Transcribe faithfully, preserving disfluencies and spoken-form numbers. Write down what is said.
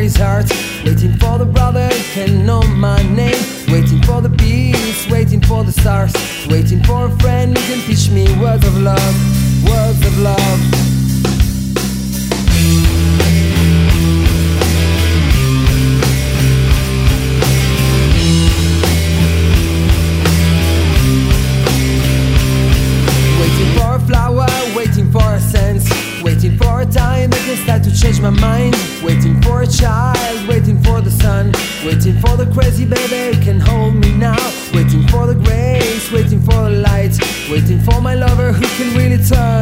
his heart. Waiting for the brother who can know my name. Waiting for the peace, waiting for the stars. Waiting for a friend who can teach me words of love, words of love. Waiting for a sense, waiting for a time that can start to change my mind. Waiting for a child, waiting for the sun. Waiting for the crazy baby who can hold me now. Waiting for the grace, waiting for the light. Waiting for my lover who can really turn